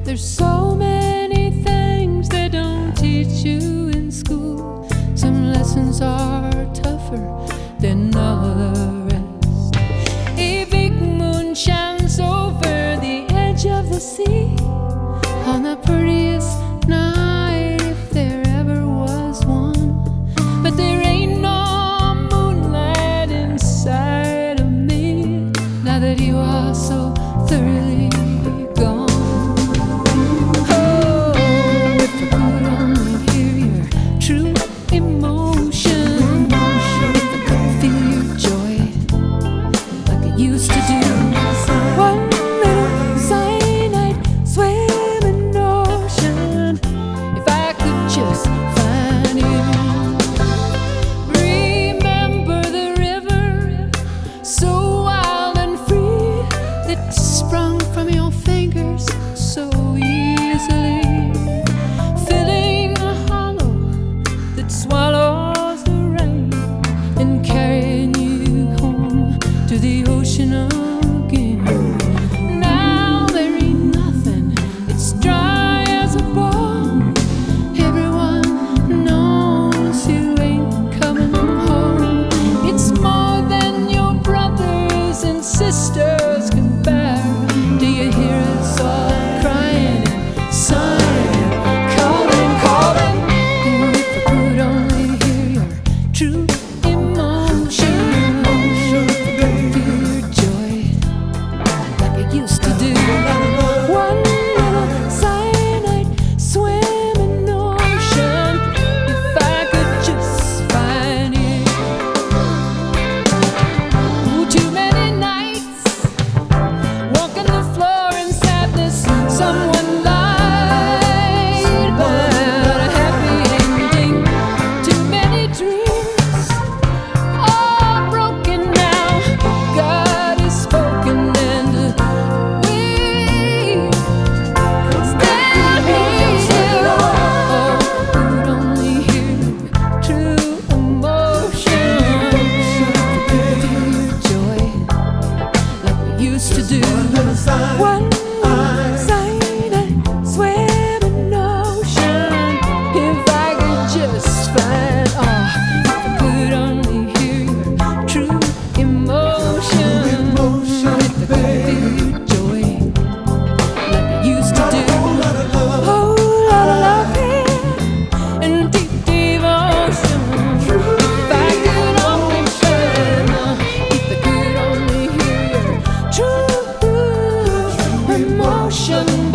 There's so many things they don't teach you in school. Some lessons are tougher than all the rest. A big moon shines over the edge of the sea on the prettiest night if there ever was one. But there ain't no moonlight inside of me now that you are so thoroughly gone. Oh, if I could only hear your true emotion, if I could feel your joy like I used to do. One little cyanide swimming ocean, if I could just find you. Remember the river, so wild and free, that sprung from your fingers so easily, filling a hollow that swallows the rain and carrying you home to the ocean again. Now there ain't nothing, it's dry as a bone. Everyone knows you ain't coming home. It's more than your brothers and sisters can bear. Do you hear us all crying and sighing, calling, calling? And if I could only hear your true emotion, if I could feel your joy like I used to do. One little cyanide swimming ocean, if I could just find you. Ooh, too many nights walking the floor in sadness. Someone lied about a happy ending. Too many dreams, all broken now. God has spoken and we stand here. Oh, could only hear true emotion, if I could feel your joy like we used to do. One cyanide swimming ocean, if I could just find, oh, if I could only hear your true emotion, if I could feel your joy like I used to do. Whole lot of love here and deep devotion. If I could only find, if I could only hear your true emotion.